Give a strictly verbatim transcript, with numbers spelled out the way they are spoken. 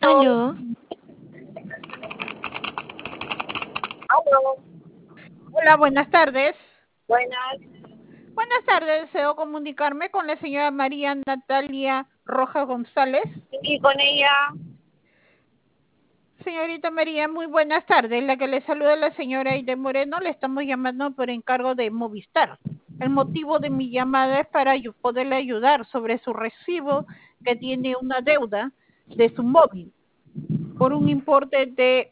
Aló. Aló. Aló. Hola, buenas tardes. Buenas. Buenas tardes, deseo comunicarme con la señora María Natalia Rojas González. ¿Y con ella? Señorita María, muy buenas tardes. La que le saluda la señora Aide Moreno, le estamos llamando por encargo de Movistar. El motivo de mi llamada es para yo poderle ayudar sobre su recibo que tiene una deuda de su móvil por un importe de